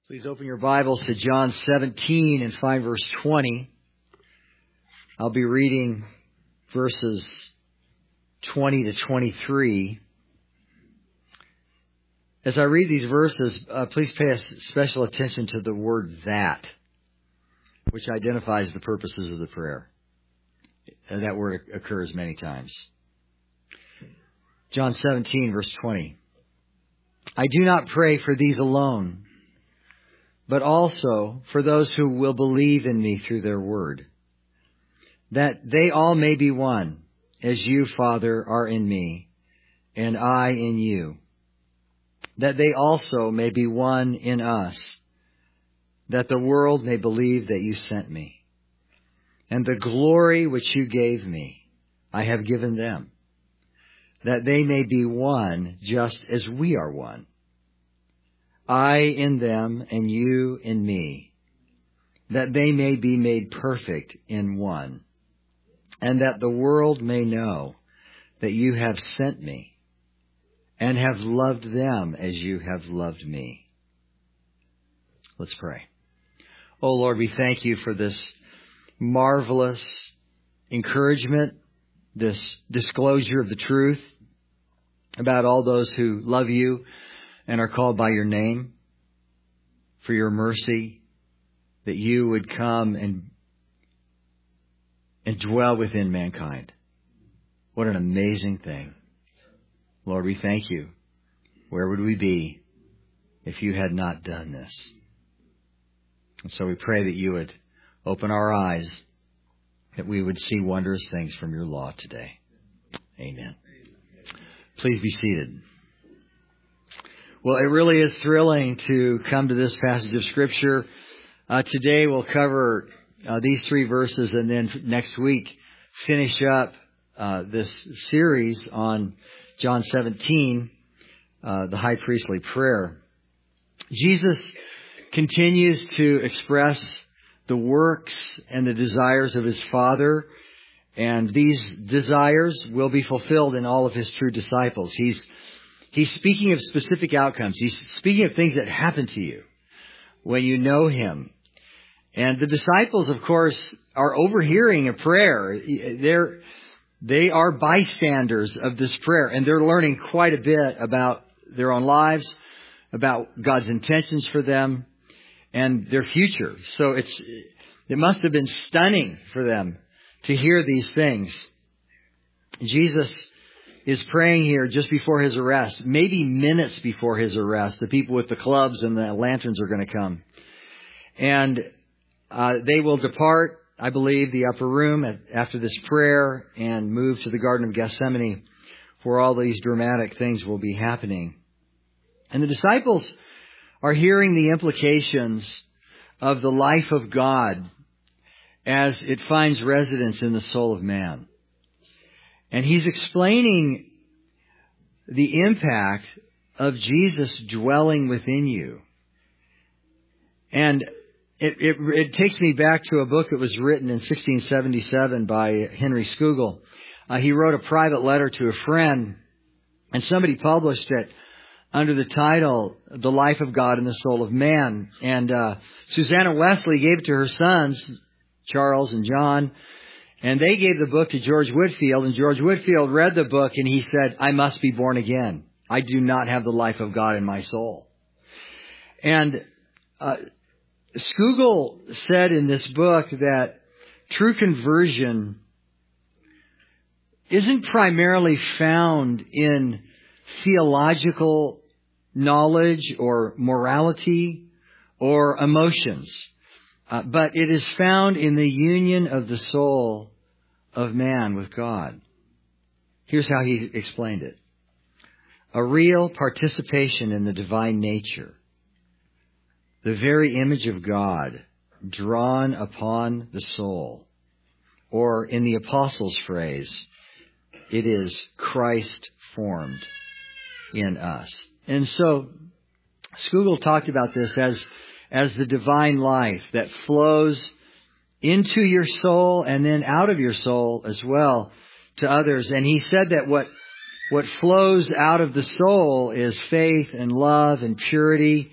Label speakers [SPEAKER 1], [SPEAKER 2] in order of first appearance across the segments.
[SPEAKER 1] Please open your Bibles to John 17 and find verse 20. I'll be reading verses 20 to 23. As I read these verses, please pay special attention to the word "that," which identifies the purposes of the prayer. And that word occurs many times. John 17, verse 20. I do not pray for these alone, but also for those who will believe in me through their word, that they all may be one, as you, Father, are in me, and I in you, that they also may be one in us, that the world may believe that you sent me. And the glory which you gave me, I have given them, that they may be one just as we are one. I in them and you in me, that they may be made perfect in one, and that the world may know that you have sent me and have loved them as you have loved me. Let's pray. Oh Lord, we thank you for this marvelous encouragement, this disclosure of the truth about all those who love you and are called by your name, for your mercy, that you would come and dwell within mankind. What an amazing thing. Lord, we thank you. Where would we be if you had not done this? And so we pray that you would open our eyes, that we would see wondrous things from your law today. Amen. Please be seated. Well, it really is thrilling to come to this passage of Scripture. Today we'll cover these three verses, and then next week finish up this series on John 17, the high priestly prayer. Jesus continues to express the works and the desires of his Father, and these desires will be fulfilled in all of his true disciples. He's speaking of specific outcomes. He's speaking of things that happen to you when you know him. And the disciples, of course, are overhearing a prayer. They are bystanders of this prayer, and they're learning quite a bit about their own lives, about God's intentions for them, and their future. So it must have been stunning for them to hear these things. Jesus is praying here just before his arrest, maybe minutes before his arrest. The people with the clubs and the lanterns are going to come. And they will depart, I believe, the upper room after this prayer and move to the Garden of Gethsemane, where all these dramatic things will be happening. And the disciples are hearing the implications of the life of God as it finds residence in the soul of man. And he's explaining the impact of Jesus dwelling within you. And it takes me back to a book that was written in 1677 by Henry Scougal. He wrote a private letter to a friend, and somebody published it under the title, The Life of God in the Soul of Man. And Susanna Wesley gave it to her sons, Charles and John, and they gave the book to George Whitefield, and George Whitefield read the book, and he said, I must be born again. I do not have the life of God in my soul. And Scougal said in this book that true conversion isn't primarily found in theological knowledge or morality or emotions, but it is found in the union of the soul of man with God. Here's how he explained it. A real participation in the divine nature, the very image of God drawn upon the soul, or in the apostles' phrase, it is Christ formed in us. And so Scougal talked about this as the divine life that flows into your soul and then out of your soul as well to others. And he said that what flows out of the soul is faith and love and purity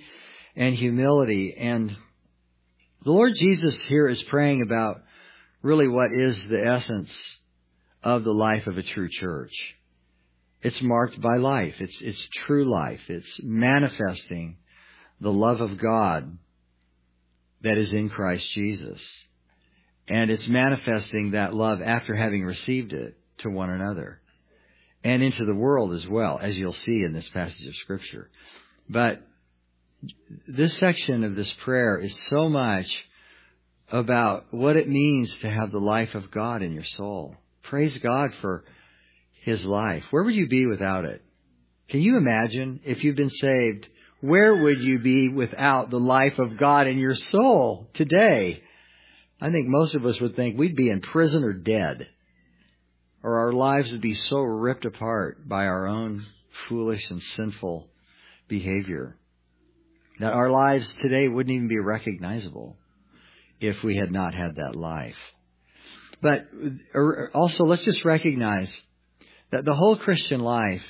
[SPEAKER 1] and humility. And the Lord Jesus here is praying about really what is the essence of the life of a true church. It's marked by life. It's true life. It's manifesting the love of God that is in Christ Jesus. And it's manifesting that love after having received it to one another and into the world as well, as you'll see in this passage of Scripture. But this section of this prayer is so much about what it means to have the life of God in your soul. Praise God for His life. Where would you be without it? Can you imagine if you've been saved? Where would you be without the life of God in your soul today? I think most of us would think we'd be in prison or dead, or our lives would be so ripped apart by our own foolish and sinful behavior that our lives today wouldn't even be recognizable if we had not had that life. But also, let's just recognize that the whole Christian life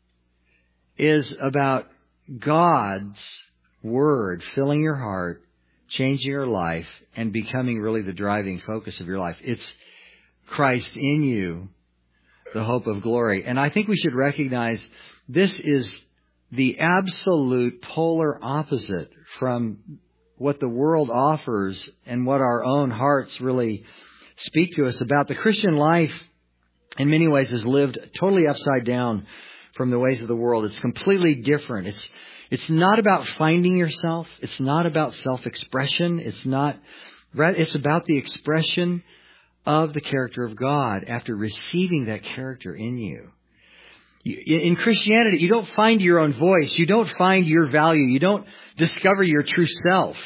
[SPEAKER 1] is about God's Word filling your heart, changing your life, and becoming really the driving focus of your life. It's Christ in you, the hope of glory. And I think we should recognize this is the absolute polar opposite from what the world offers and what our own hearts really speak to us about. The Christian life, in many ways, is lived totally upside down from the ways of the world. It's completely different. It's not about finding yourself. It's not about self-expression. It's about the expression of the character of God after receiving that character in you. In Christianity, you don't find your own voice. You don't find your value. You don't discover your true self.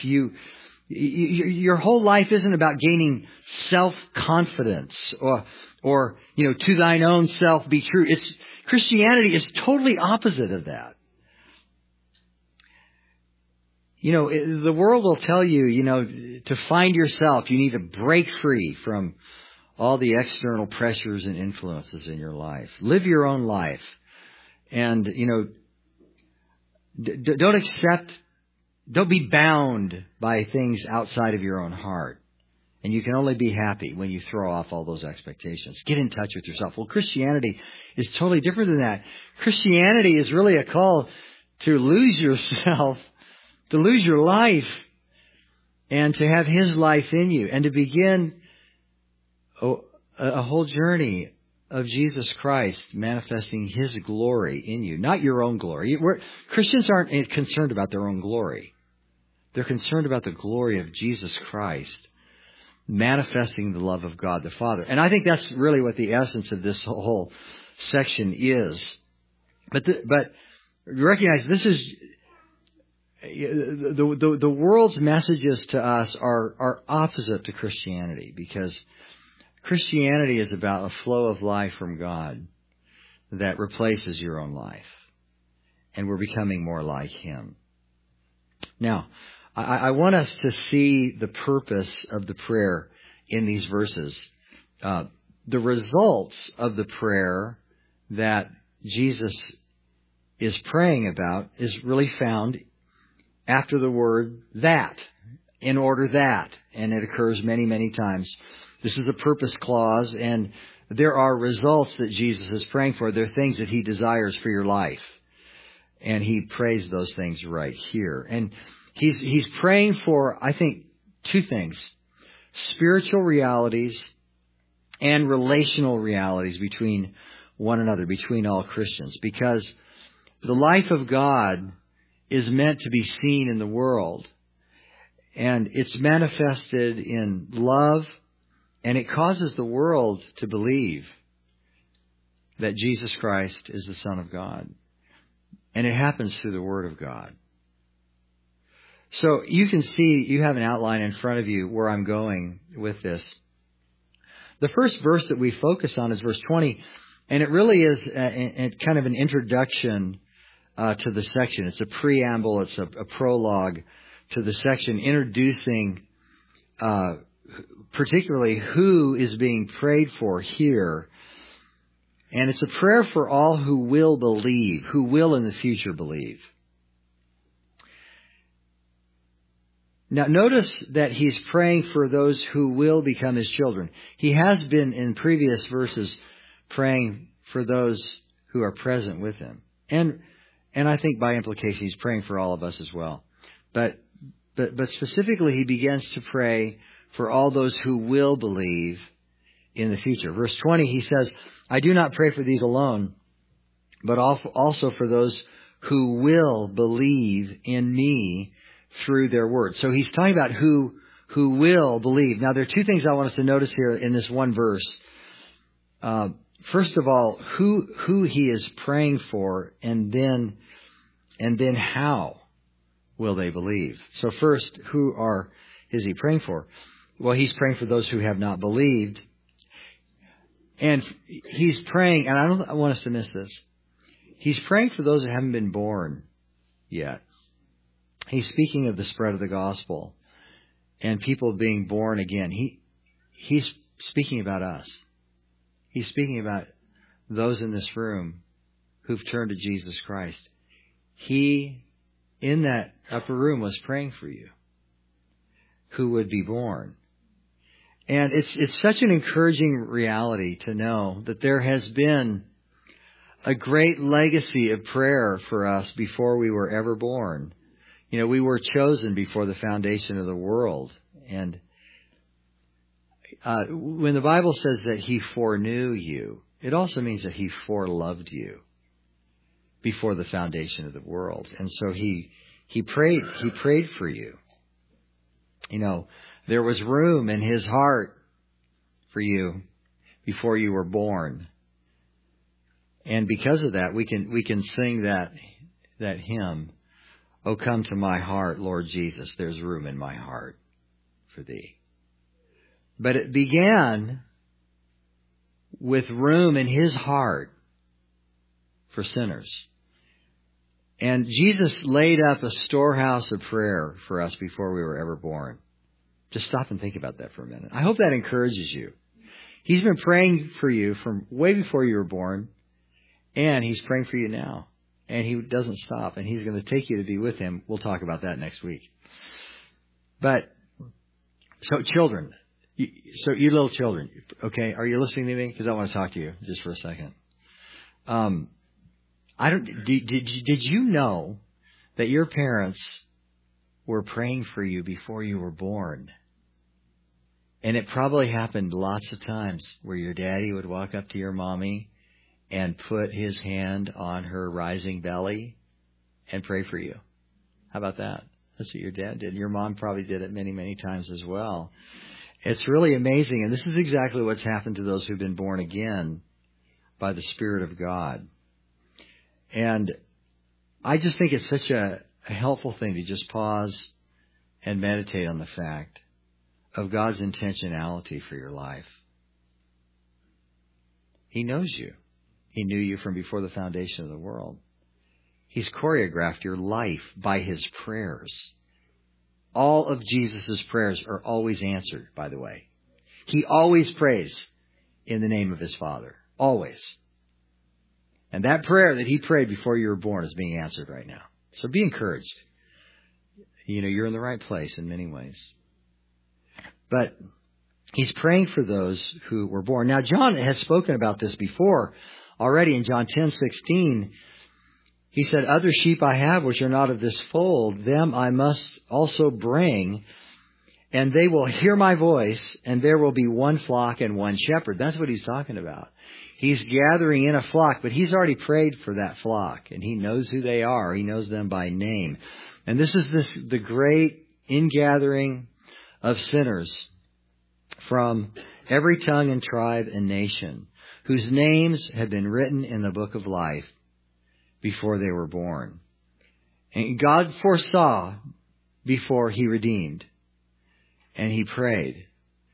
[SPEAKER 1] Your whole life isn't about gaining self-confidence or to thine own self be true. Christianity is totally opposite of that. The world will tell you, to find yourself, you need to break free from all the external pressures and influences in your life. Live your own life. And, don't be bound by things outside of your own heart. And you can only be happy when you throw off all those expectations. Get in touch with yourself. Well, Christianity is totally different than that. Christianity is really a call to lose yourself, to lose your life, and to have His life in you, and to begin a whole journey of Jesus Christ manifesting His glory in you, not your own glory. Christians aren't concerned about their own glory. They're concerned about the glory of Jesus Christ manifesting the love of God the Father. And I think that's really what the essence of this whole section is. But recognize this is the world's messages to us are opposite to Christianity, because Christianity is about a flow of life from God that replaces your own life. And we're becoming more like Him. Now, I want us to see the purpose of the prayer in these verses. The results of the prayer that Jesus is praying about is really found after the word that, in order that. And it occurs many, many times. This is a purpose clause, and there are results that Jesus is praying for. There are things that He desires for your life. And He prays those things right here. And He's praying for, I think, two things: spiritual realities and relational realities between one another, between all Christians. Because the life of God is meant to be seen in the world. And it's manifested in love, and it causes the world to believe that Jesus Christ is the Son of God. And it happens through the Word of God. So you can see, you have an outline in front of you where I'm going with this. The first verse that we focus on is verse 20, and it really is kind of an introduction to the section. It's a preamble, it's a prologue to the section, introducing particularly who is being prayed for here. And it's a prayer for all who will believe, who will in the future believe. Now notice that he's praying for those who will become his children. He has been in previous verses praying for those who are present with him. And I think by implication he's praying for all of us as well. But specifically he begins to pray for all those who will believe in the future. Verse 20 he says, I do not pray for these alone, but also for those who will believe in me through their word. So he's talking about who will believe. Now there are two things I want us to notice here in this one verse. First of all, who he is praying for, and then how will they believe? So first, is he praying for? Well, he's praying for those who have not believed. And he's praying, and I want us to miss this. He's praying for those that haven't been born yet. He's speaking of the spread of the gospel and people being born again. He's speaking about us. He's speaking about those in this room who've turned to Jesus Christ. He, in that upper room, was praying for you who would be born. And it's such an encouraging reality to know that there has been a great legacy of prayer for us before we were ever born. You know, we were chosen before the foundation of the world. And when the Bible says that he foreknew you, it also means that he foreloved you before the foundation of the world. And so he prayed for you. You know, there was room in his heart for you before you were born. And because of that, we can sing that hymn, "Oh, come to my heart, Lord Jesus, there's room in my heart for thee." But it began with room in his heart for sinners. And Jesus laid up a storehouse of prayer for us before we were ever born. Just stop and think about that for a minute. I hope that encourages you. He's been praying for you from way before you were born, and he's praying for you now. And he doesn't stop, and he's going to take you to be with him. We'll talk about that next week. But, so children, you little children, okay, are you listening to me? Because I want to talk to you just for a second. Did you know that your parents were praying for you before you were born? And it probably happened lots of times where your daddy would walk up to your mommy and put his hand on her rising belly and pray for you. How about that? That's what your dad did. Your mom probably did it many, many times as well. It's really amazing. And this is exactly what's happened to those who've been born again by the Spirit of God. And I just think it's such a helpful thing to just pause and meditate on the fact of God's intentionality for your life. He knows you. He knew you from before the foundation of the world. He's choreographed your life by his prayers. All of Jesus' prayers are always answered, by the way. He always prays in the name of his Father. Always. And that prayer that he prayed before you were born is being answered right now. So be encouraged. You know, you're in the right place in many ways. But he's praying for those who were born. Now, John has spoken about this before already in John 10:16. He said, "Other sheep I have which are not of this fold, them I must also bring, and they will hear my voice, and there will be one flock and one shepherd." That's what he's talking about. He's gathering in a flock, but he's already prayed for that flock, and he knows who they are. He knows them by name. And this is the great ingathering of sinners from every tongue and tribe and nation, whose names have been written in the book of life before they were born. And God foresaw before he redeemed, and he prayed.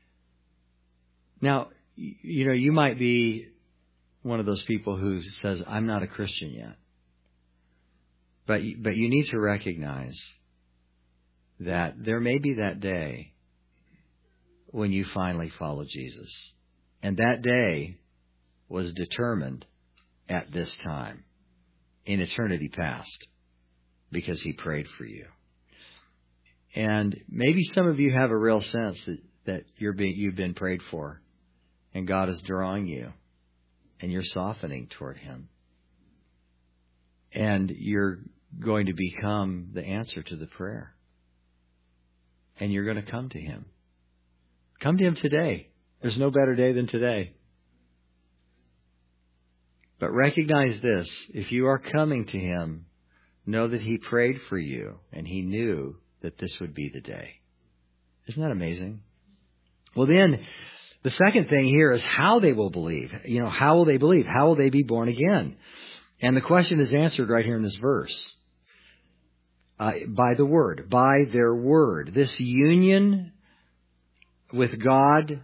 [SPEAKER 1] Now, you know, you might be one of those people who says, "I'm not a Christian yet." But you need to recognize that there may be that day when you finally follow Jesus. And that day was determined at this time, in eternity past, because he prayed for you. And maybe some of you have a real sense that you've been prayed for, and God is drawing you, and you're softening toward Him. And you're going to become the answer to the prayer. And you're going to come to Him. Come to Him today. There's no better day than today. But recognize this. If you are coming to Him, know that He prayed for you and He knew that this would be the day. Isn't that amazing? Well, then, the second thing here is how they will believe. How will they believe? How will they be born again? And the question is answered right here in this verse. By the Word. By their Word. This union with God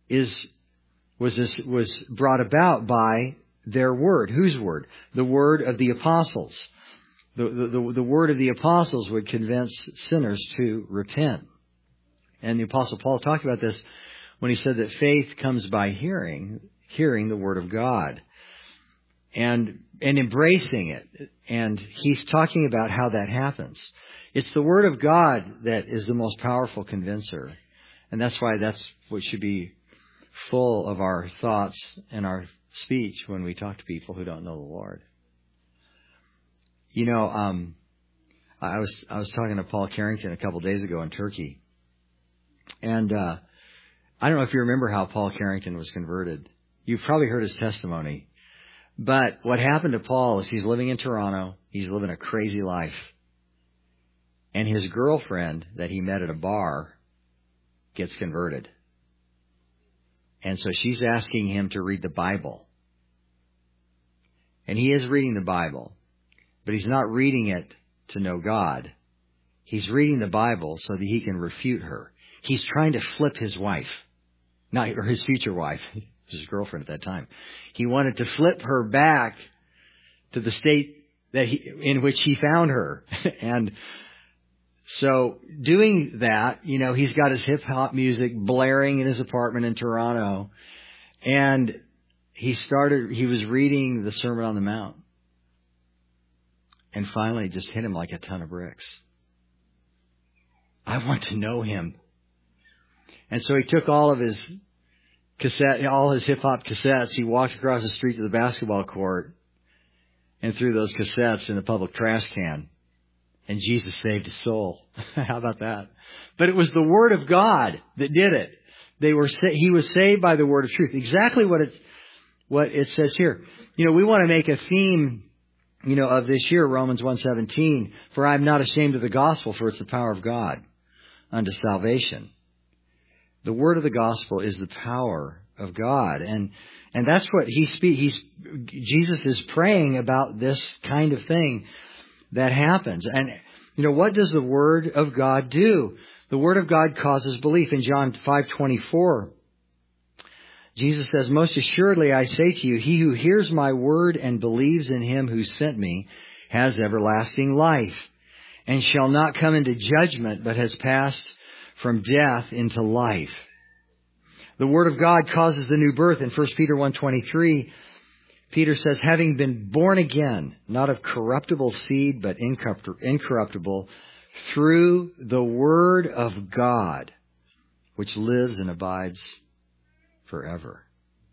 [SPEAKER 1] was brought about by their Word. Whose Word? The Word of the apostles. The Word of the apostles would convince sinners to repent. And the Apostle Paul talked about this when he said that faith comes by hearing the Word of God. And embracing it. And he's talking about how that happens. It's the Word of God that is the most powerful convincer. And that's why that's what should be full of our thoughts and our speech when we talk to people who don't know the Lord. I was talking to Paul Carrington a couple days ago in Turkey. And I don't know if you remember how Paul Carrington was converted. You've probably heard his testimony. But what happened to Paul is he's living in Toronto. He's living a crazy life. And his girlfriend that he met at a bar gets converted. And so she's asking him to read the Bible. And he is reading the Bible. But he's not reading it to know God. He's reading the Bible so that he can refute her. He's trying to flip his wife. Or his future wife. His girlfriend at that time. He wanted to flip her back to the state in which he found her. And so doing that, he's got his hip hop music blaring in his apartment in Toronto. And he was reading the Sermon on the Mount. And finally it just hit him like a ton of bricks. I want to know Him. And so he took all his hip hop cassettes. He walked across the street to the basketball court and threw those cassettes in the public trash can. And Jesus saved his soul. How about that? But it was the Word of God that did it. He was saved by the Word of truth. Exactly what it says here. We want to make a theme, of this year, Romans 1:17. For I am not ashamed of the gospel, for it's the power of God unto salvation. The word of the gospel is the power of God. And that's what Jesus is praying about, this kind of thing that happens. And, what does the Word of God do? The Word of God causes belief. In John 5:24, Jesus says, most assuredly I say to you, he who hears my word and believes in Him who sent me has everlasting life and shall not come into judgment, but has passed from death into life. The Word of God causes the new birth. In 1 Peter 1:23, Peter says, having been born again, not of corruptible seed, but incorruptible, through the Word of God, which lives and abides forever.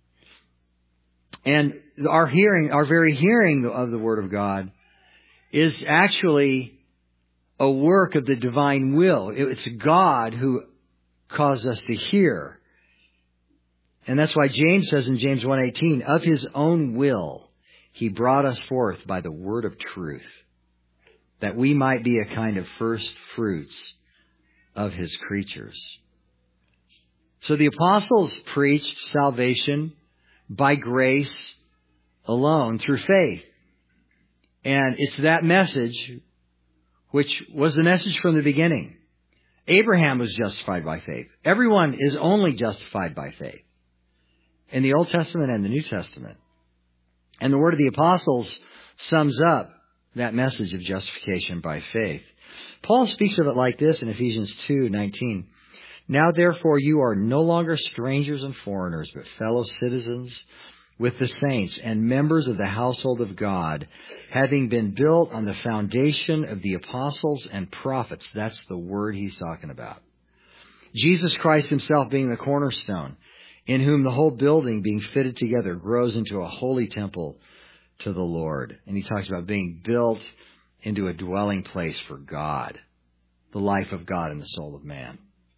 [SPEAKER 1] And our very hearing of the Word of God is actually a work of the divine will. It's God who caused us to hear. And that's why James says in James 1:18, of His own will, He brought us forth by the word of truth, that we might be a kind of first fruits of His creatures. So the apostles preached salvation by grace alone through faith. And it's that message which was the message from the beginning. Abraham was justified by faith. Everyone is only justified by faith. In the Old Testament and the New Testament. And the word of the apostles sums up that message of justification by faith. Paul speaks of it like this in Ephesians 2:19. Now therefore you are no longer strangers and foreigners, but fellow citizens with the saints and members of the household of God, having been built on the foundation of the apostles and prophets. That's the word he's talking about. Jesus Christ himself being the cornerstone, in whom the whole building being fitted together grows into a holy temple to the Lord. And he talks about being built into a dwelling place for God, the life of God in the soul of man.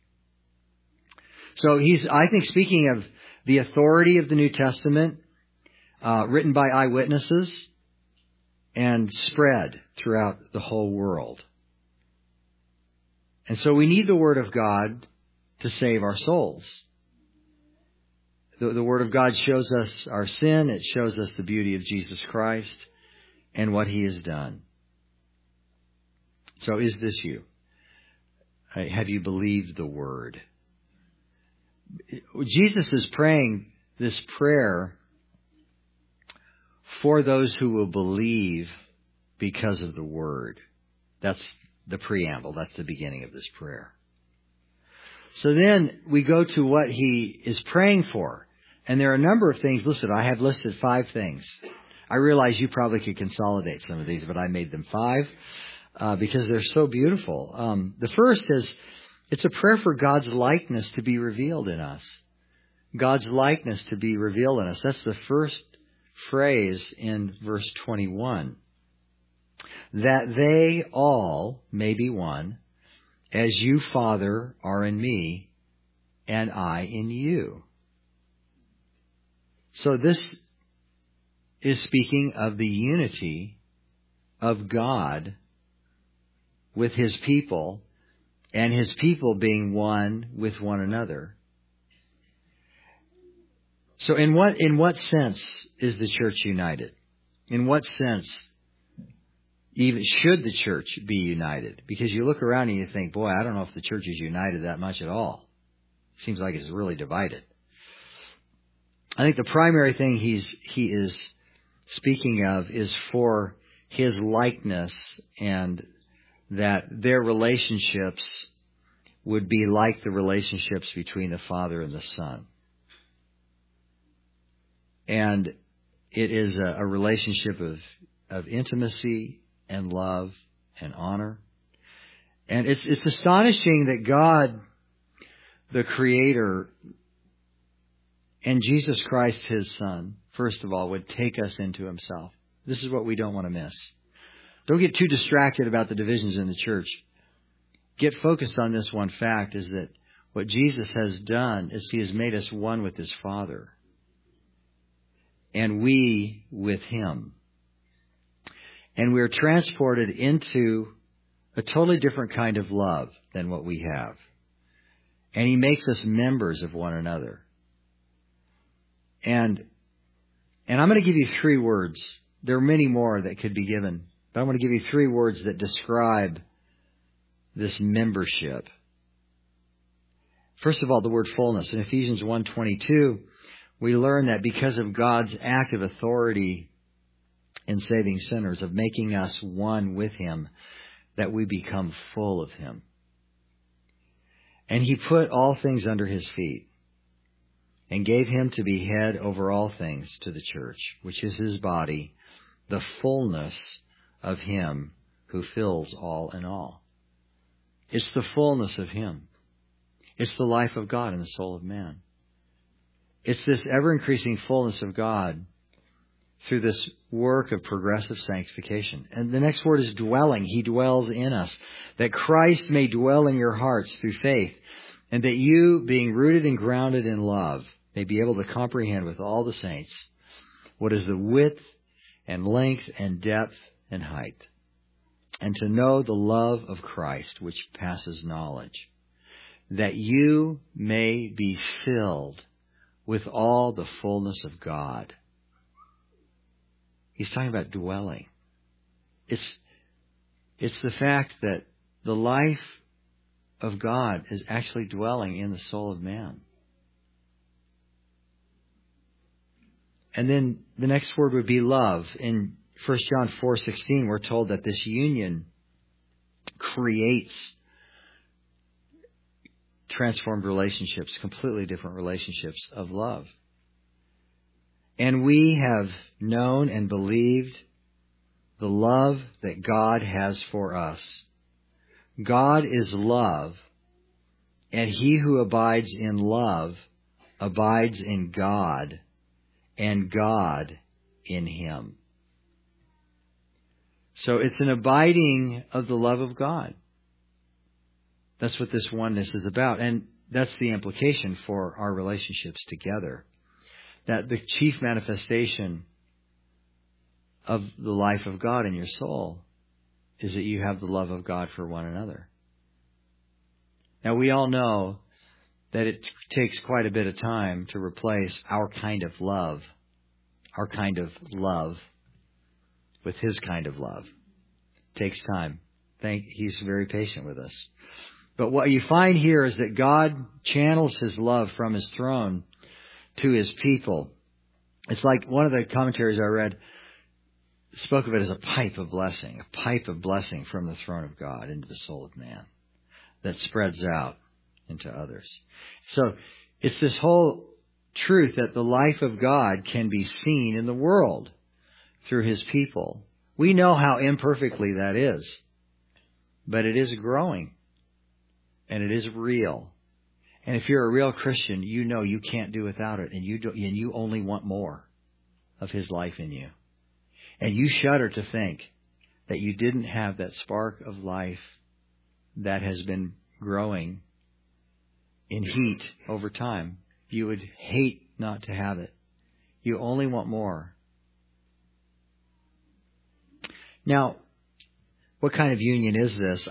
[SPEAKER 1] So he's, I think, speaking of the authority of the New Testament, written by eyewitnesses and spread throughout the whole world. And so we need the Word of God to save our souls. The Word of God shows us our sin. It shows us the beauty of Jesus Christ and what He has done. So is this you? Have you believed the Word? Jesus is praying this prayer for those who will believe because of the Word. That's the preamble. That's the beginning of this prayer. So then we go to what he is praying for. And there are a number of things listed. I have listed 5 things. I realize you probably could consolidate some of these, but I made them 5 because they're so beautiful. The first is, it's a prayer for God's likeness to be revealed in us. God's likeness to be revealed in us. That's the first phrase in verse 21. That they all may be one, as you, Father, are in me, and I in you. So this is speaking of the unity of God with His people, and His people being one with one another. So in what sense is the church united? In what sense even should the church be united? Because you look around and you think, boy, I don't know if the church is united that much at all. It seems like it's really divided. I think the primary thing he is speaking of is for His likeness, and that their relationships would be like the relationships between the Father and the Son. And it is a relationship of intimacy and love and honor. And it's astonishing that God, the Creator, and Jesus Christ, His Son, first of all, would take us into Himself. This is what we don't want to miss. Don't get too distracted about the divisions in the church. Get focused on this one fact, is that what Jesus has done is He has made us one with His Father, and we with Him. And we are transported into a totally different kind of love than what we have. And He makes us members of one another. And I'm going to give you 3 words. There are many more that could be given, but I want to give you 3 words that describe this membership. First of all, the word fullness. In Ephesians 1:22, we learn that because of God's active authority in saving sinners, of making us one with Him, that we become full of Him. And He put all things under His feet, and gave Him to be head over all things to the church, which is His body, the fullness of Him who fills all in all. It's the fullness of Him. It's the life of God in the soul of man. It's this ever-increasing fullness of God through this work of progressive sanctification. And the next word is dwelling. He dwells in us, that Christ may dwell in your hearts through faith, and that you, being rooted and grounded in love, may be able to comprehend with all the saints what is the width and length and depth and height, and to know the love of Christ which passes knowledge, that you may be filled with all the fullness of God. He's talking about dwelling. It's the fact that the life of God is actually dwelling in the soul of man. And then the next word would be love. In 1 John 4:16, we're told that this union creates transformed relationships, completely different relationships of love. And we have known and believed the love that God has for us. God is love, and he who abides in love abides in God, and God in him. So it's an abiding of the love of God. That's what this oneness is about. And that's the implication for our relationships together. That the chief manifestation of the life of God in your soul is that you have the love of God for one another. Now, we all know that it takes quite a bit of time to replace our kind of love with his kind of love. It takes time. He's very patient with us. But what you find here is that God channels his love from his throne to his people. It's like one of the commentaries I read spoke of it as a pipe of blessing from the throne of God into the soul of man that spreads out into others. So it's this whole truth that the life of God can be seen in the world through his people. We know how imperfectly that is, but it is growing and it is real. And if you're a real Christian, you know you can't do without it, and you only want more of his life in you. And you shudder to think that you didn't have that spark of life that has been growing in heat over time. You would hate not to have it. You only want more. Now, what kind of union is this?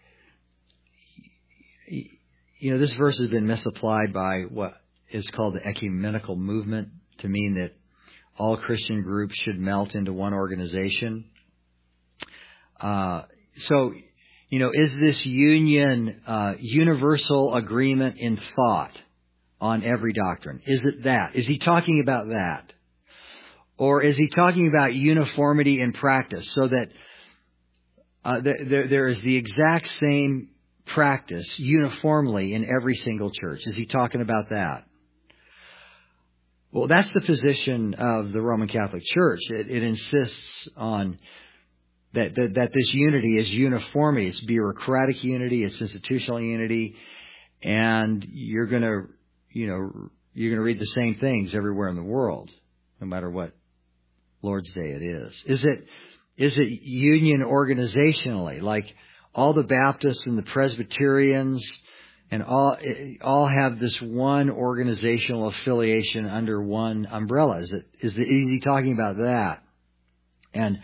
[SPEAKER 1] This verse has been misapplied by what is called the ecumenical movement to mean that all Christian groups should melt into one organization. Is this union universal agreement in thought on every doctrine? Is it that? Is he talking about that? Or is he talking about uniformity in practice so that there is the exact same practice uniformly in every single church? Is he talking about that? Well, that's the position of the Roman Catholic Church. It insists on that this unity is uniformity. It's bureaucratic unity. It's institutional unity. And you're going to read the same things everywhere in the world, no matter what Lord's Day it is. Is it union organizationally, like all the Baptists and the Presbyterians and all have this one organizational affiliation under one umbrella? Is he talking about that? And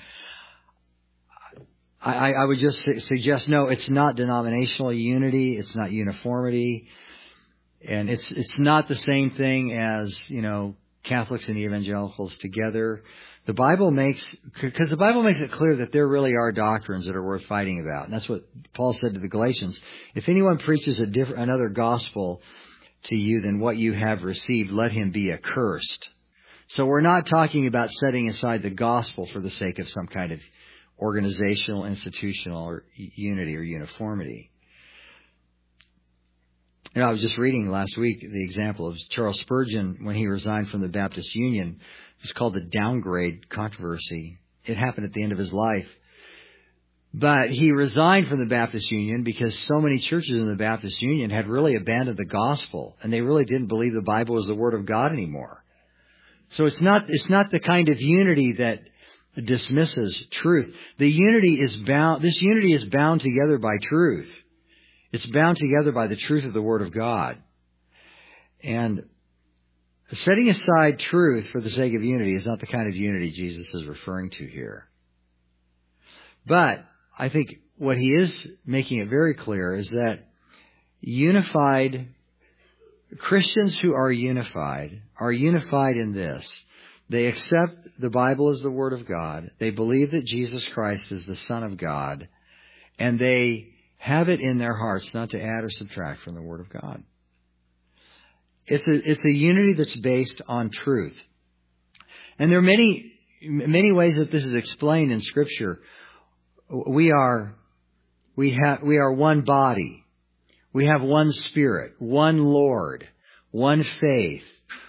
[SPEAKER 1] I would just suggest, no, it's not denominational unity. It's not uniformity. And it's not the same thing as, Catholics and evangelicals together. The Bible makes it clear that there really are doctrines that are worth fighting about. And that's what Paul said to the Galatians. If anyone preaches another gospel to you than what you have received, let him be accursed. So we're not talking about setting aside the gospel for the sake of some kind of organizational, institutional, or unity or uniformity. I was just reading last week the example of Charles Spurgeon when he resigned from the Baptist Union. It's called the downgrade controversy. It happened at the end of his life. But he resigned from the Baptist Union because so many churches in the Baptist Union had really abandoned the gospel, and they really didn't believe the Bible was the Word of God anymore. So it's not the kind of unity that dismisses truth. This unity is bound together by truth. It's bound together by the truth of the Word of God. And setting aside truth for the sake of unity is not the kind of unity Jesus is referring to here. But I think what he is making it very clear is that unified Christians who are unified in this. They accept the Bible as the Word of God. They believe that Jesus Christ is the Son of God. And they have it in their hearts not to add or subtract from the Word of God. It's a unity that's based on truth. And there are many ways that this is explained in Scripture. We are one body. We have one Spirit, one Lord, one faith,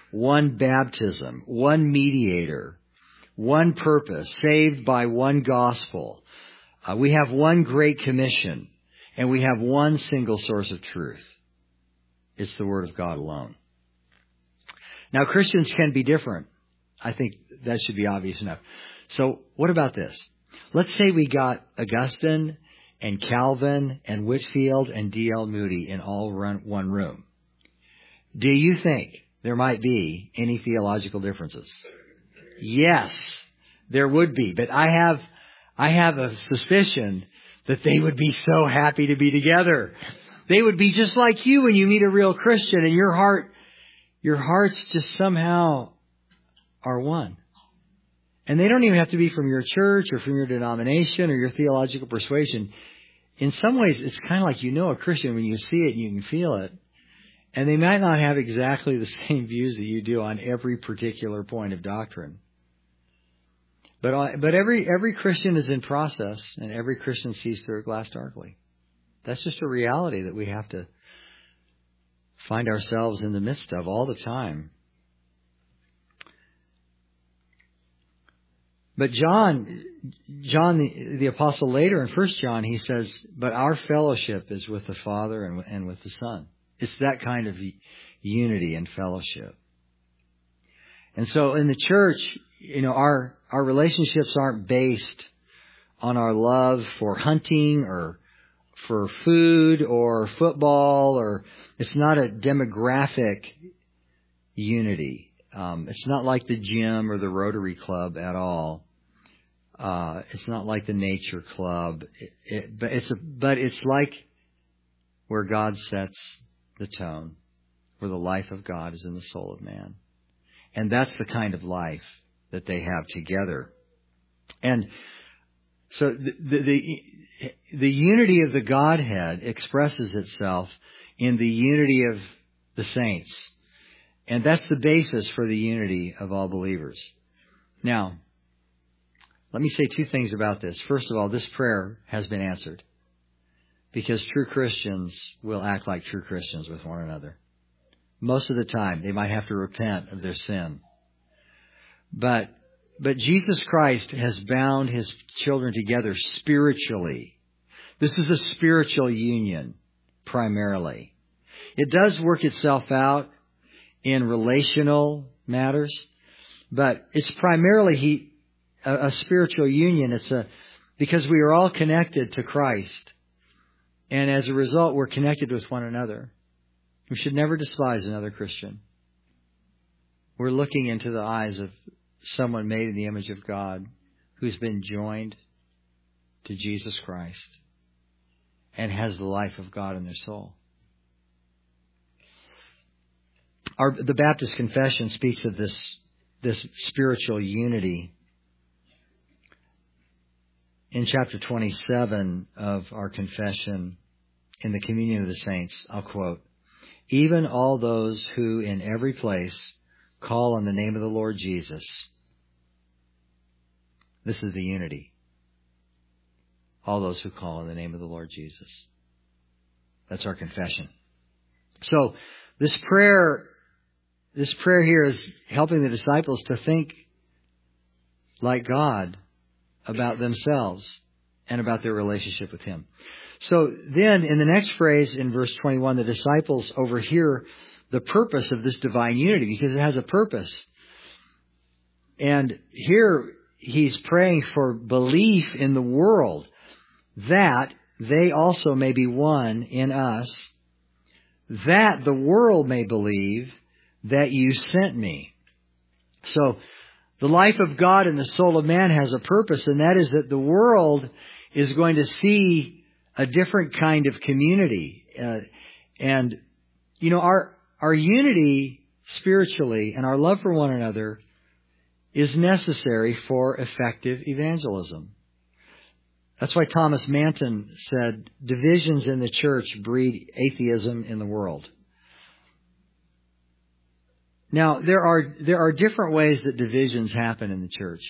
[SPEAKER 1] one baptism, one mediator, one purpose, saved by one gospel. We have one great commission, and we have one single source of truth. It's the Word of God alone. Now, Christians can be different. I think that should be obvious enough. So what about this? Let's say we got Augustine and Calvin and Whitefield and D.L. Moody in all one room. Do you think there might be any theological differences? Yes, there would be. But I have a suspicion that they would be so happy to be together. They would be just like you when you meet a real Christian, and your hearts just somehow are one. And they don't even have to be from your church or from your denomination or your theological persuasion. In some ways, it's kind of like you know a Christian when you see it and you can feel it. And they might not have exactly the same views that you do on every particular point of doctrine. But every Christian is in process, and every Christian sees through a glass darkly. That's just a reality that we have to find ourselves in the midst of all the time. But John the apostle later in 1 John, he says, but our fellowship is with the Father and with the Son. It's that kind of unity and fellowship. And so in the church, our relationships aren't based on our love for hunting or for food or football, or it's not a demographic unity. It's not like the gym or the Rotary Club at all. It's not like the Nature Club. But it's like where God sets the tone, where the life of God is in the soul of man. And that's the kind of life that they have together. And so the unity of the Godhead expresses itself in the unity of the saints. And that's the basis for the unity of all believers. Now, let me say two things about this. First of all, this prayer has been answered, because true Christians will act like true Christians with one another. Most of the time, they might have to repent of their sin. But Jesus Christ has bound His children together spiritually. This is a spiritual union, primarily. It does work itself out in relational matters, but it's primarily a spiritual union. Because we are all connected to Christ. And as a result, we're connected with one another. We should never despise another Christian. We're looking into the eyes of someone made in the image of God, who's been joined to Jesus Christ and has the life of God in their soul. The Baptist Confession speaks of this spiritual unity. In chapter 27 of our confession, in the communion of the saints, I'll quote, even all those who in every place call on the name of the Lord Jesus. This is the unity. All those who call on the name of the Lord Jesus. That's our confession. So this prayer here is helping the disciples to think like God about themselves and about their relationship with Him. So then in the next phrase in verse 21, the disciples overhear the purpose of this divine unity, because it has a purpose. And here he's praying for belief in the world, that they also may be one in us, that the world may believe that you sent me. So the life of God in the soul of man has a purpose, and that is that the world is going to see a different kind of community. Our unity spiritually and our love for one another is necessary for effective evangelism. That's why Thomas Manton said, divisions in the church breed atheism in the world. Now, there are different ways that divisions happen in the church.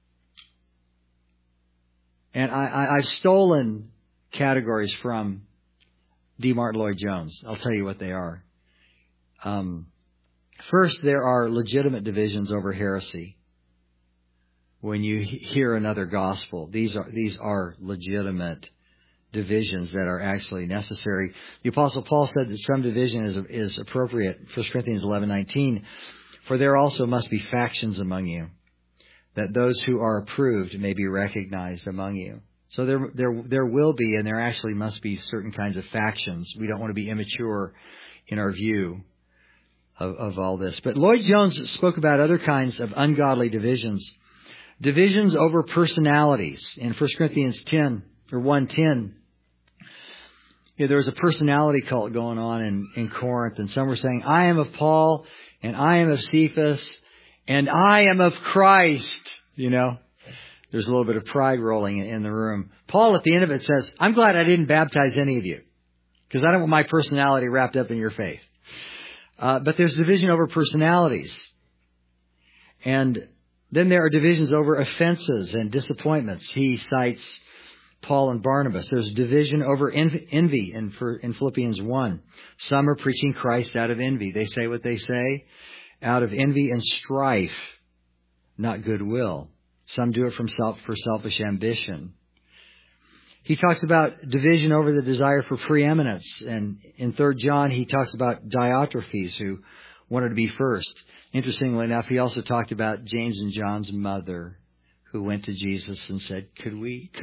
[SPEAKER 1] And I've stolen categories from D. Martin Lloyd-Jones. I'll tell you what they are. First, there are legitimate divisions over heresy. When you hear another gospel, these are legitimate divisions that are actually necessary. The Apostle Paul said that some division is appropriate. 1 Corinthians 11:19, for there also must be factions among you, that those who are approved may be recognized among you. So there will be, and there actually must be, certain kinds of factions. We don't want to be immature in our view of all this. But Lloyd Jones spoke about other kinds of ungodly divisions. Divisions over personalities. In 1 Corinthians 10 or 1:10, there was a personality cult going on in Corinth, and some were saying, I am of Paul, and I am of Cephas, and I am of Christ. There's a little bit of pride rolling in the room. Paul at the end of it says, I'm glad I didn't baptize any of you, because I don't want my personality wrapped up in your faith. But there's division over personalities. And then there are divisions over offenses and disappointments. He cites Paul and Barnabas. There's division over envy in Philippians 1. Some are preaching Christ out of envy. They say what they say out of envy and strife, not goodwill. Some do it for selfish ambition. He talks about division over the desire for preeminence. And in 3 John, he talks about Diotrephes, who wanted to be first. Interestingly enough, he also talked about James and John's mother, who went to Jesus and said, could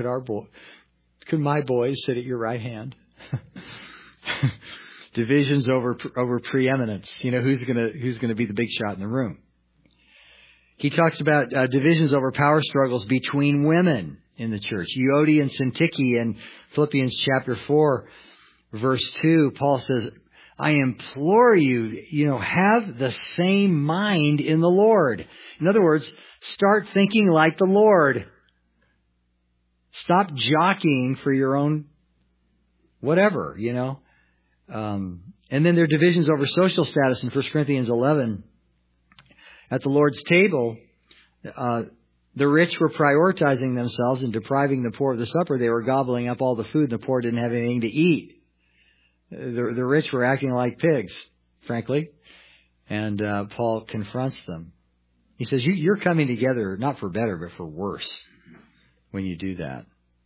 [SPEAKER 1] my boys sit at your right hand? Divisions over preeminence. Who's gonna be the big shot in the room? He talks about divisions over power struggles between women in the church. Euodia and Syntyche in Philippians chapter 4, verse 2, Paul says, I implore you, have the same mind in the Lord. In other words, start thinking like the Lord. Stop jockeying for your own whatever, And then there are divisions over social status in 1 Corinthians 11. At the Lord's table, the rich were prioritizing themselves and depriving the poor of the supper. They were gobbling up all the food, and the poor didn't have anything to eat. The rich were acting like pigs, frankly. And Paul confronts them. He says, you're coming together not for better, but for worse when you do that.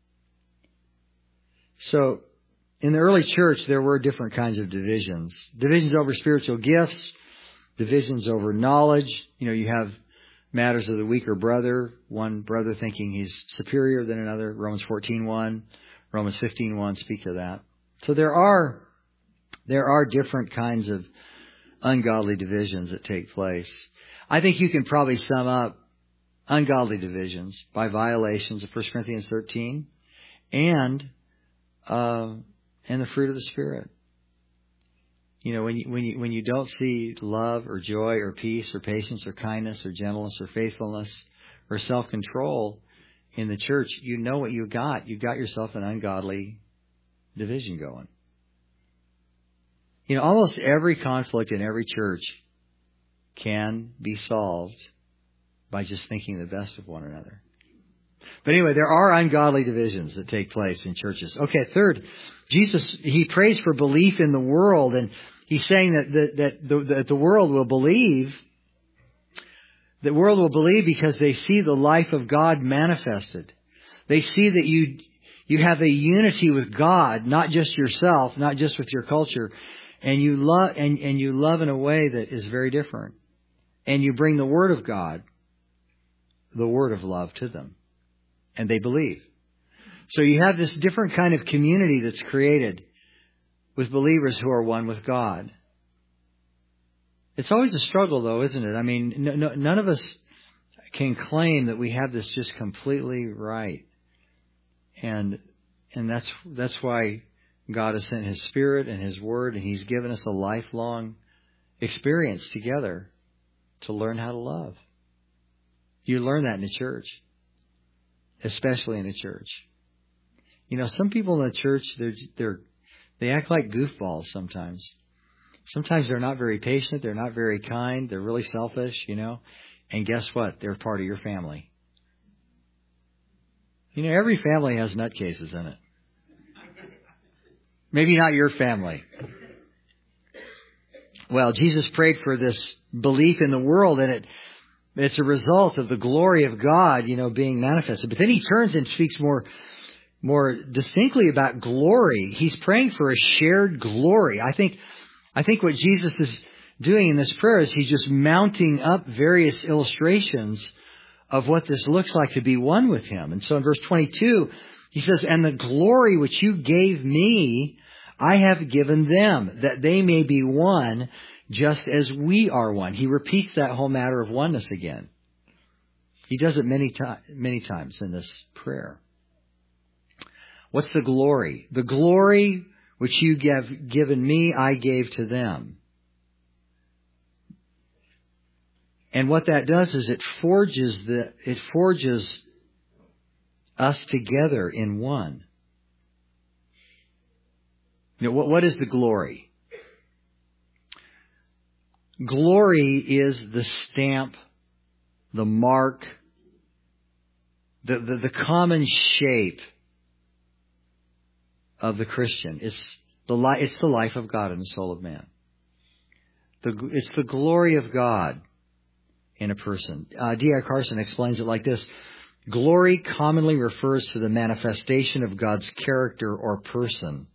[SPEAKER 1] So in the early church, there were different kinds of divisions. Divisions over spiritual gifts, divisions over knowledge. You have matters of the weaker brother, one brother thinking he's superior than another. Romans 14:1, Romans 15:1 speak to that. So there are different kinds of ungodly divisions that take place. I think you can probably sum up ungodly divisions by violations of 1 Corinthians 13 and the fruit of the Spirit. When you don't see love or joy or peace or patience or kindness or gentleness or faithfulness or self-control in the church, you know what you got. You got yourself an ungodly division going. Almost every conflict in every church can be solved by just thinking the best of one another. But anyway, there are ungodly divisions that take place in churches. Okay, third, Jesus, he prays for belief in the world, and he's saying that the world will believe. The world will believe because they see the life of God manifested. They see that you have a unity with God, not just yourself, not just with your culture, and you love in a way that is very different. And you bring the Word of God, the Word of love to them. And they believe. So you have this different kind of community that's created with believers who are one with God. It's always a struggle, though, isn't it? I mean, none of us can claim that we have this just completely right. And that's why God has sent His Spirit and His Word, and He's given us a lifelong experience together to learn how to love. You learn that in the church, especially in the church. Some people in the church, they act like goofballs sometimes. Sometimes they're not very patient. They're not very kind. They're really selfish, And guess what? They're part of your family. Every family has nutcases in it. Maybe not your family. Well, Jesus prayed for this belief in the world, and it's a result of the glory of God, being manifested. But then he turns and speaks more distinctly about glory. He's praying for a shared glory. I think what Jesus is doing in this prayer is he's just mounting up various illustrations of what this looks like to be one with him. And so in verse 22, he says, "And the glory which you gave me, I have given them, that they may be one, just as we are one." He repeats that whole matter of oneness again. He does it many times in this prayer. What's the glory? The glory which you have given me, I gave to them. And what that does is it forges us together in one. What is the glory? Glory is the stamp, the mark, the common shape of the Christian. It's the life of God in the soul of man. It's the glory of God in a person. D.I. Carson explains it like this: glory commonly refers to the manifestation of God's character or person.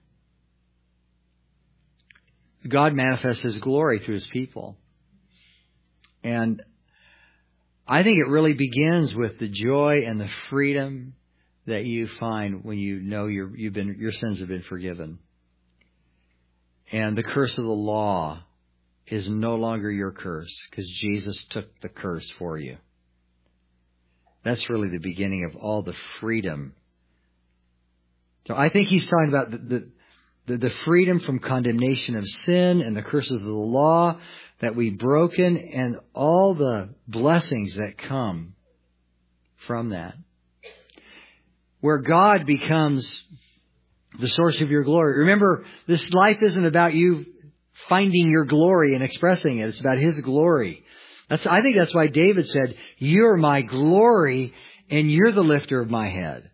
[SPEAKER 1] God manifests His glory through His people. And I think it really begins with the joy and the freedom that you find when you know your sins have been forgiven. And the curse of the law is no longer your curse because Jesus took the curse for you. That's really the beginning of all the freedom. So I think he's talking about the freedom from condemnation of sin and the curses of the law that we've broken and all the blessings that come from that. Where God becomes the source of your glory. Remember, this life isn't about you finding your glory and expressing it. It's about His glory. I think that's why David said, "You're my glory and you're the lifter of my head."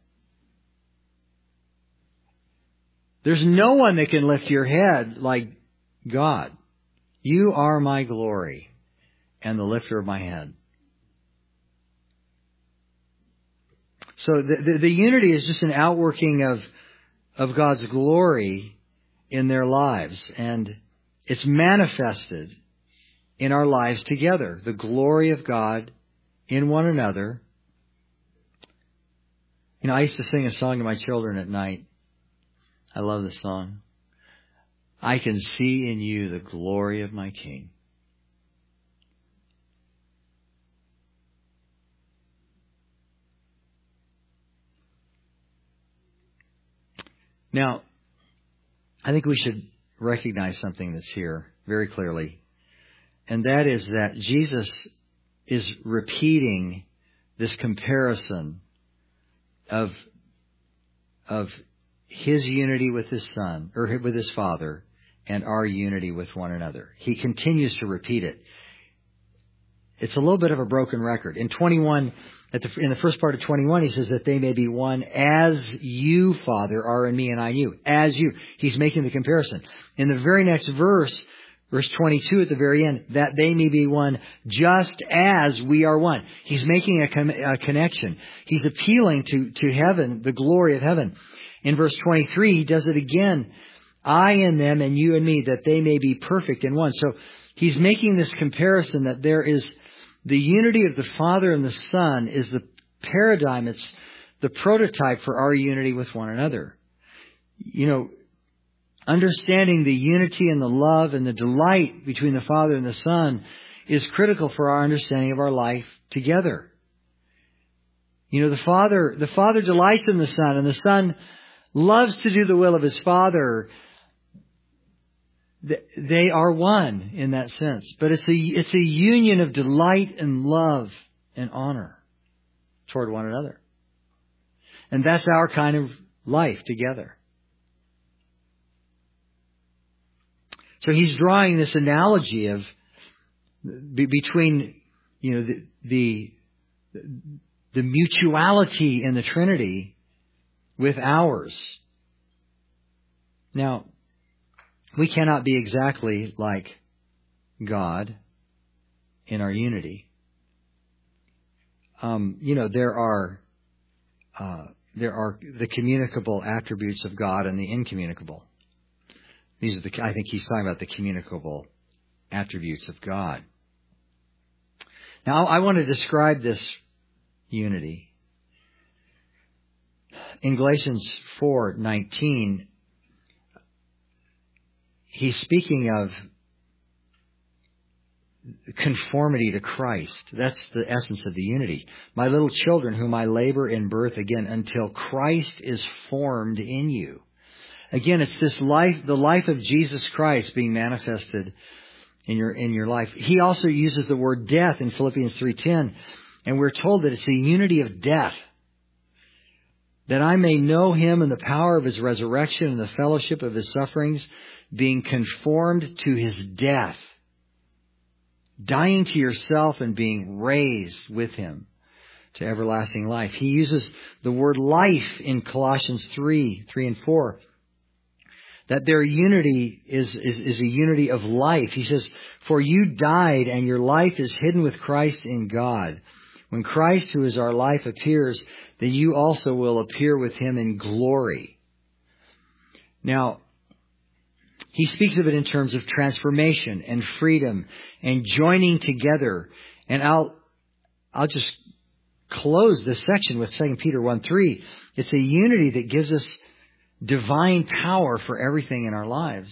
[SPEAKER 1] There's no one that can lift your head like God. You are my glory and the lifter of my head. So the unity is just an outworking of God's glory in their lives. And it's manifested in our lives together. The glory of God in one another. I used to sing a song to my children at night. I love this song. "I can see in you the glory of my King." Now, I think we should recognize something that's here very clearly. And that is that Jesus is repeating this comparison of His unity with His Son, or with His Father, and our unity with one another. He continues to repeat it. It's a little bit of a broken record. In 21, in the first part of 21, He says that they may be one as you, Father, are in me and I in you. As you. He's making the comparison. In the very next verse 22 at the very end, that they may be one just as we are one. He's making a connection. He's appealing to heaven, the glory of heaven. In verse 23, He does it again. I in them and you and me, that they may be perfect in one. So He's making this comparison that there is the unity of the Father and the Son is the paradigm. It's the prototype for our unity with one another. Understanding the unity and the love and the delight between the Father and the Son is critical for our understanding of our life together. The Father delights in the Son, and the Son loves to do the will of His Father. They are one in that sense. But it's a union of delight and love and honor toward one another. And that's our kind of life together. So he's drawing this analogy of between the mutuality in the Trinity with ours. Now, we cannot be exactly like God in our unity. There are the communicable attributes of God and the incommunicable. I think he's talking about the communicable attributes of God. Now, I want to describe this unity. In Galatians 4:19, he's speaking of conformity to Christ. That's the essence of the unity. My little children, whom I labor in birth again until Christ is formed in you. Again, it's this life, the life of Jesus Christ being manifested in your life. He also uses the word death in Philippians 3:10, and we're told that it's the unity of death. That I may know Him and the power of His resurrection and the fellowship of His sufferings, being conformed to His death. Dying to yourself and being raised with Him to everlasting life. He uses the word life in Colossians 3 and 4. That their unity is a unity of life. He says, for you died and your life is hidden with Christ in God. When Christ, who is our life, appears, then you also will appear with Him in glory. Now, he speaks of it in terms of transformation and freedom and joining together. And I'll just close this section with 2 Peter 1:3. It's a unity that gives us divine power for everything in our lives.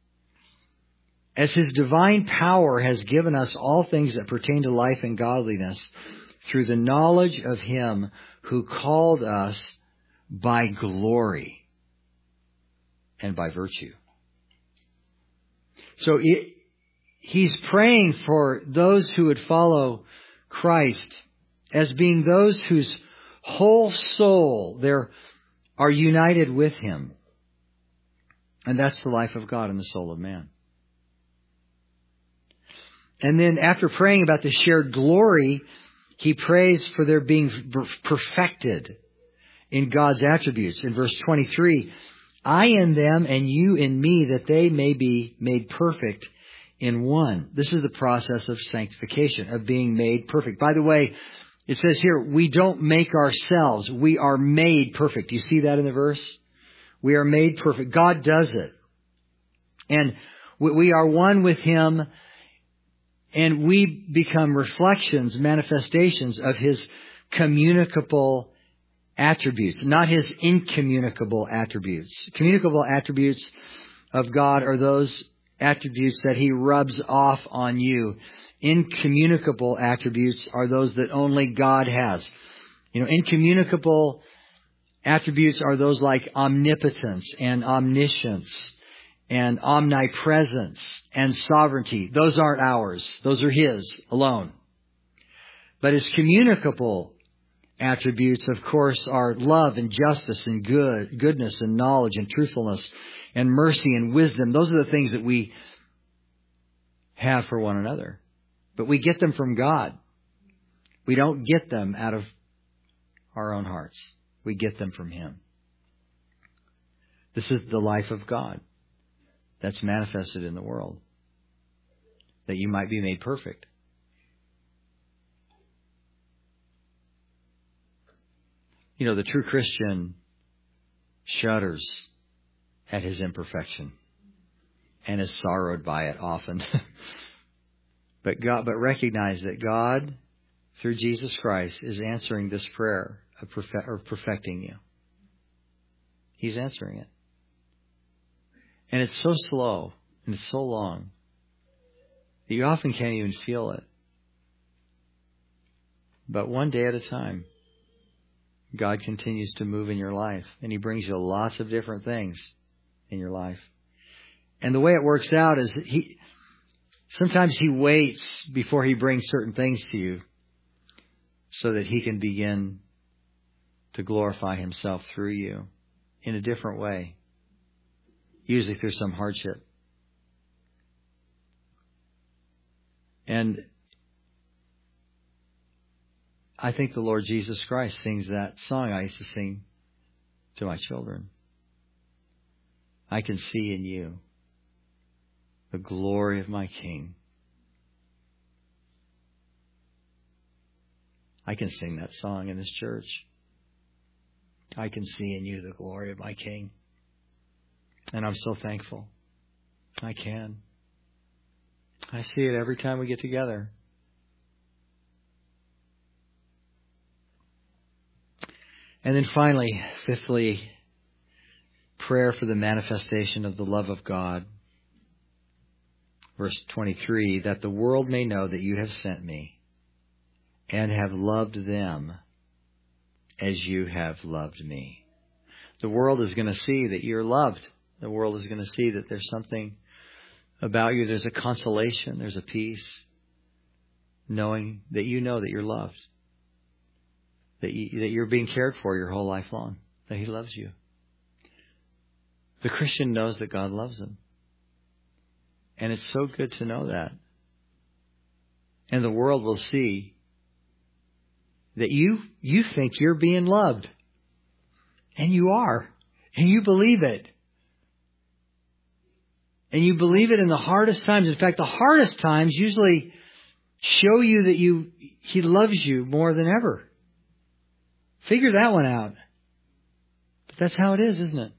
[SPEAKER 1] As His divine power has given us all things that pertain to life and godliness through the knowledge of Him who called us by glory and by virtue. So he's praying for those who would follow Christ as being those whose whole soul are united with Him. And that's the life of God in the soul of man. And then after praying about the shared glory, he prays for their being perfected in God's attributes. In verse 23, I in them and you in me, that they may be made perfect in one. This is the process of sanctification, of being made perfect. By the way, it says here, we don't make ourselves. We are made perfect. Do you see that in the verse? We are made perfect. God does it. And we are one with Him, and we become reflections, manifestations of His communicable attributes, not His incommunicable attributes. Communicable attributes of God are those attributes that He rubs off on you. Incommunicable attributes are those that only God has. Incommunicable attributes are those like omnipotence and omniscience and omnipresence and sovereignty. Those aren't ours. Those are His alone. But His communicable attributes, of course, are love and justice and goodness and knowledge and truthfulness and mercy and wisdom. Those are the things that we have for one another. But we get them from God. We don't get them out of our own hearts. We get them from Him. This is the life of God that's manifested in the world, that you might be made perfect. The true Christian shudders at his imperfection and is sorrowed by it often. But recognize that God, through Jesus Christ, is answering this prayer of perfecting you. He's answering it. And it's so slow and it's so long that you often can't even feel it. But one day at a time, God continues to move in your life, and He brings you lots of different things in your life. And the way it works out is sometimes He waits before He brings certain things to you so that He can begin to glorify Himself through you in a different way, usually through some hardship. And I think the Lord Jesus Christ sings that song I used to sing to my children. I can see in you the glory of my King. I can sing that song in this church. I can see in you the glory of my King. And I'm so thankful. I can. I see it every time we get together. And then finally, fifthly, prayer for the manifestation of the love of God. Verse 23, that the world may know that you have sent me and have loved them as you have loved me. The world is going to see that you're loved. The world is going to see that there's something about you. There's a consolation. There's a peace. Knowing that you know that you're loved. That you're being cared for your whole life long. That He loves you. The Christian knows that God loves him. And it's so good to know that. And the world will see that you think you're being loved. And you are. And you believe it. And you believe it in the hardest times. In fact, the hardest times usually show you that He loves you more than ever. Figure that one out. But that's how it is, isn't it?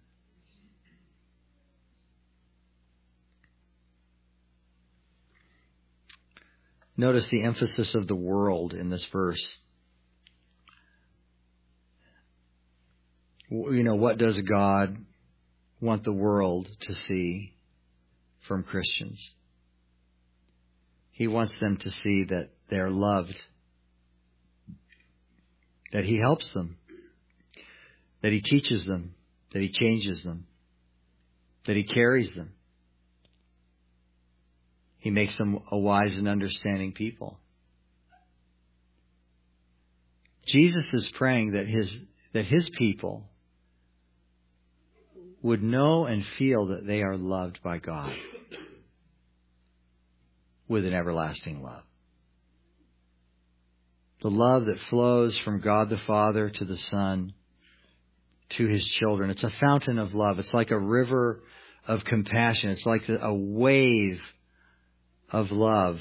[SPEAKER 1] Notice the emphasis of the world in this verse. You know, what does God want the world to see from Christians? He wants them to see that they're loved, that He helps them, that He teaches them, that He changes them, that He carries them. He makes them a wise and understanding people. Jesus is praying that His people would know and feel that they are loved by God with an everlasting love. The love that flows from God the Father to the Son to His children. It's a fountain of love. It's like a river of compassion. It's like a wave of love.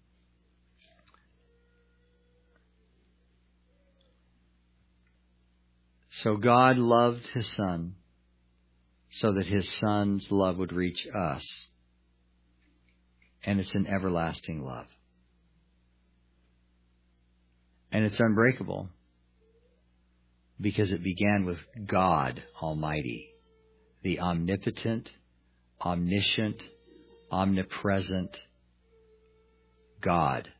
[SPEAKER 1] So God loved His Son so that His Son's love would reach us. And it's an everlasting love. And it's unbreakable because it began with God Almighty, the omnipotent, omniscient, omnipresent God.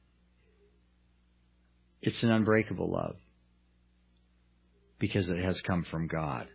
[SPEAKER 1] It's an unbreakable love because it has come from God.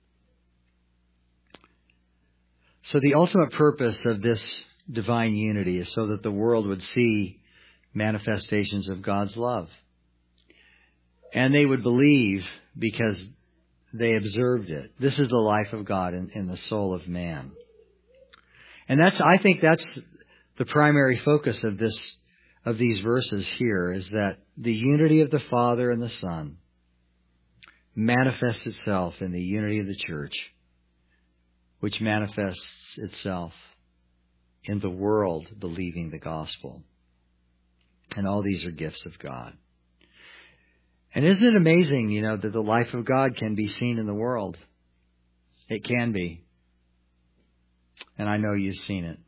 [SPEAKER 1] So the ultimate purpose of this divine unity is so that the world would see manifestations of God's love. And they would believe because they observed it. This is the life of God in the soul of man. And I think that's the primary focus of these verses here, is that the unity of the Father and the Son manifests itself in the unity of the church, which manifests itself in the world believing the gospel. And all these are gifts of God. And isn't it amazing, that the life of God can be seen in the world? It can be. And I know you've seen it.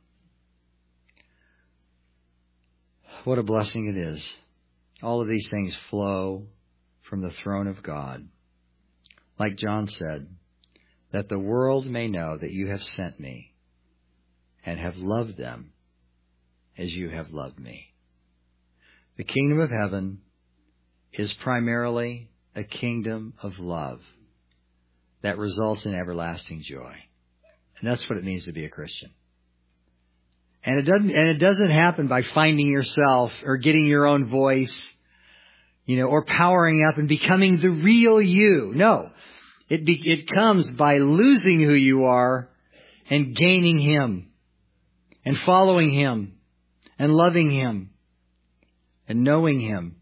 [SPEAKER 1] What a blessing it is. All of these things flow from the throne of God. Like John said, that the world may know that you have sent me and have loved them as you have loved me. The kingdom of heaven is primarily a kingdom of love that results in everlasting joy. And that's what it means to be a Christian. And it doesn't happen by finding yourself or getting your own voice, or powering up and becoming the real you. No. It comes by losing who you are and gaining Him and following Him and loving Him and knowing Him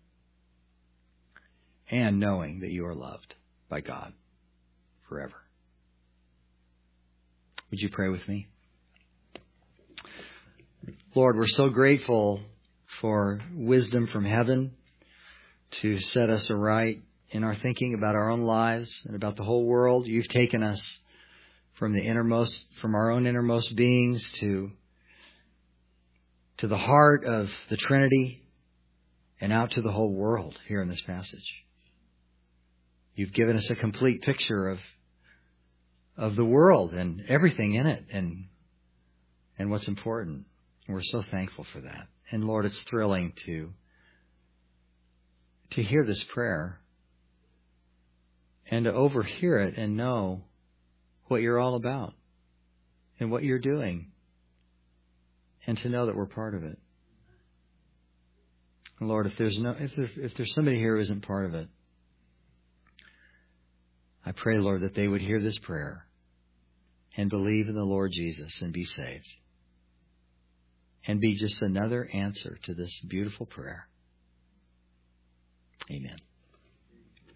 [SPEAKER 1] and knowing that you are loved by God forever. Would you pray with me? Lord, we're so grateful for wisdom from heaven to set us aright in our thinking about our own lives and about the whole world. You've taken us from our own innermost beings to the heart of the Trinity and out to the whole world here in this passage. You've given us a complete picture of the world and everything in it and what's important. And we're so thankful for that. And Lord, it's thrilling to hear this prayer and to overhear it and know what you're all about and what you're doing, and to know that we're part of it. And Lord, if there's somebody here who isn't part of it, I pray, Lord, that they would hear this prayer and believe in the Lord Jesus and be saved, and be just another answer to this beautiful prayer. Amen.